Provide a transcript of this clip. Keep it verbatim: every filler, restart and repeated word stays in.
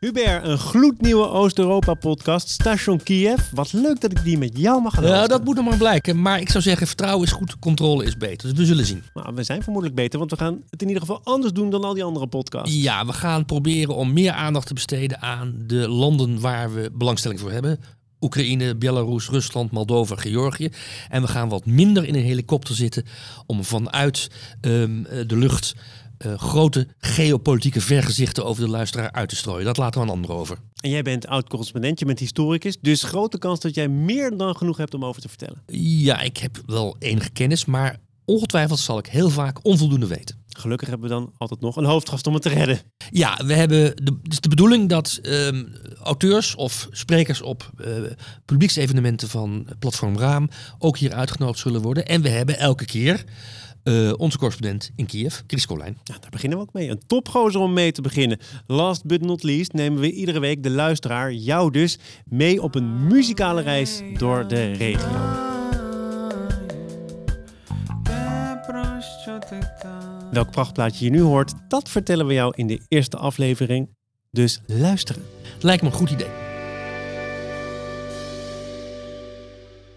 Hubert, een gloednieuwe Oost-Europa-podcast, Station Kiev. Wat leuk dat ik die met jou mag gaan hosten. Ja, dat moet nog maar blijken. Maar ik zou zeggen, vertrouwen is goed, controle is beter. Dus we zullen zien. Nou, we zijn vermoedelijk beter, want we gaan het in ieder geval anders doen dan al die andere podcasts. Ja, we gaan proberen om meer aandacht te besteden aan de landen waar we belangstelling voor hebben. Oekraïne, Belarus, Rusland, Moldova, Georgië. En we gaan wat minder in een helikopter zitten om vanuit um, de lucht uh, grote geopolitieke vergezichten over de luisteraar uit te strooien. Dat laten we aan anderen over. En jij bent oud-correspondent, je bent historicus, dus grote kans dat jij meer dan genoeg hebt om over te vertellen. Ja, ik heb wel enige kennis, maar ongetwijfeld zal ik heel vaak onvoldoende weten. Gelukkig hebben we dan altijd nog een hoofdgast om het te redden. Ja, we hebben de, het is de bedoeling dat um, auteurs of sprekers op uh, publieksevenementen van Platform Raam ook hier uitgenodigd zullen worden. En we hebben elke keer uh, onze correspondent in Kiev, Chris Colijn. Ja, daar beginnen we ook mee. Een topgozer om mee te beginnen. Last but not least nemen we iedere week de luisteraar, jou dus, mee op een muzikale reis door de regio. Welk prachtplaatje je nu hoort, dat vertellen we jou in de eerste aflevering. Dus luisteren. Lijkt me een goed idee.